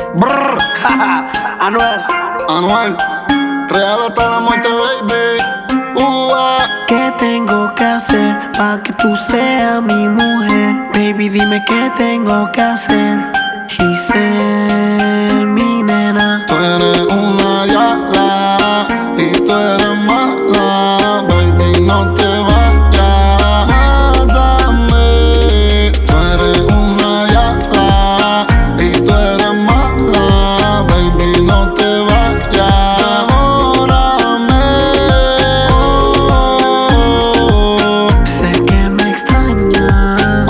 Brr, Anuel, Anuel, real hasta la muerte, baby. ¿Qué tengo que hacer para que tú seas mi mujer? Baby, dime qué tengo que hacer. Giselle, mi nena. Tú eres una yala y tú eres mala, baby, no te vayas, mátame. Tú eres una yala y tú eres mala, baby, no te vayas. Órame, Sé que me extrañas.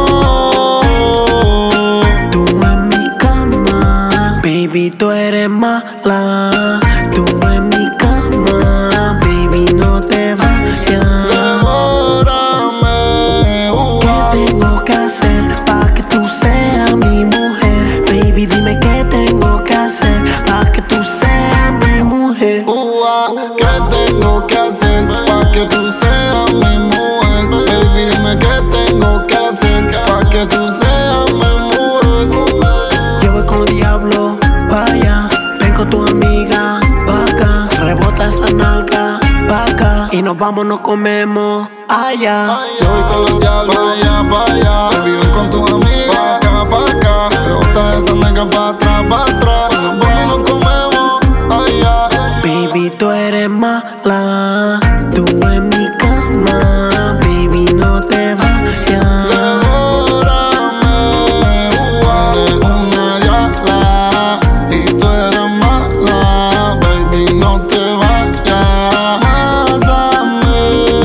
Tú en mi cama, baby, tú eres mala. Tú en mi cama, baby, no te vayas. devórame. ¿Qué tengo que hacer para que tú seas mi mujer? Baby, dime qué tengo que hacer para que tú seas mi mujer. ¿Qué tengo que hacer para que tú seas mi mujer? Baby, dime qué tengo que hacer para que tú seas mi mujer. Yo voy con diablo, vaya. Ven con tu amiga, pa' acá. Rebota esa nalga, pa' acá. Y nos vamos, nos comemos allá. Yo voy con los diablos, pa' allá. Baby, ven con tu amiga, pa' acá. Rebota esa nalga pa' atrás, pa' atrás. Nos vamos y nos comemos allá. Baby, tú eres mala. Tú en mi cama, baby, no te vayas. Devórame, eres una yala y tú eres mala, baby, no te vayas, mátame.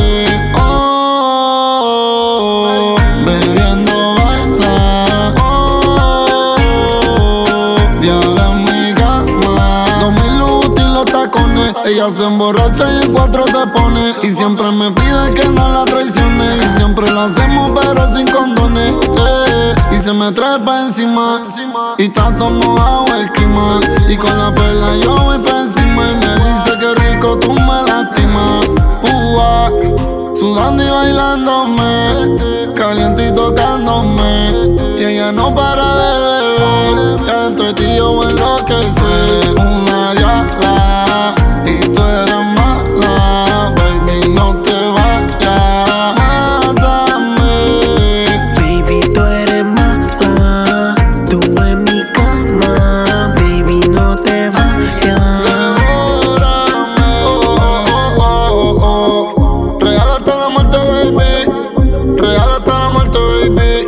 Bebiendo baila, diabla en mi cama. 2000 útil los tacones, ella se emborracha y en cuatro se pone. Y siempre me pide que no la traicione. Y siempre lo hacemos pero sin condones, Y se me trae pa' encima y está todo mojado el clima. Y con la perla yo voy pa' encima y me dice que rico tú me lastimas. Sudando y bailándome, caliente y tocándome. Y ella no para de beber, que entre ti yo enloquecer. Una yala y tú eres mala, baby, no te vayas, mátame. Baby, tú eres mala. Tú en mi cama, baby, no te vayas. Devórame, real hasta la muerte, baby. Real hasta la muerte, baby.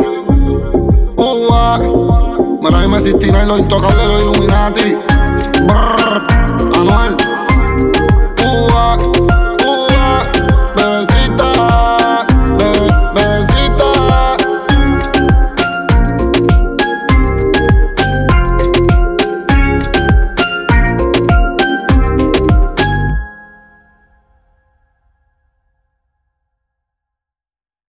Mira, dime si Tina y los intocables, los Illuminati. Brr, Anuel.